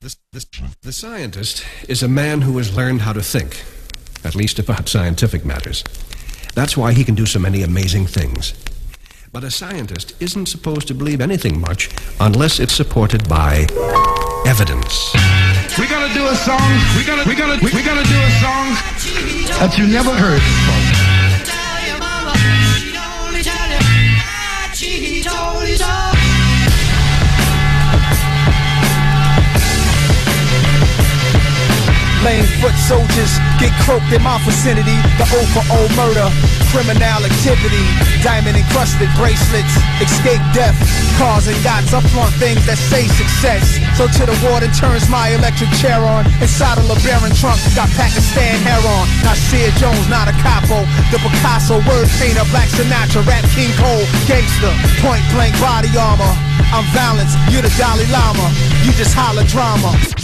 The scientist is a man who has learned how to think, at least about scientific matters. That's why he can do so many amazing things. But a scientist isn't supposed to believe anything much unless it's supported by evidence. We're gonna do a song. We're gonna do a song that you never heard before. Lame foot soldiers get croaked in my vicinity. The O for O murder, criminal activity. Diamond encrusted bracelets, escape death. Cars and yachts, I flaunt things that say success. So to the warden turns my electric chair on. Inside a LeBaron trunk, got Pakistan hair on. Nasir Jones, not a capo. The Picasso word painter, Black Sinatra, rap King Cole, gangster. Point blank body armor. I'm Valence, you the Dalai Lama. You just holler drama.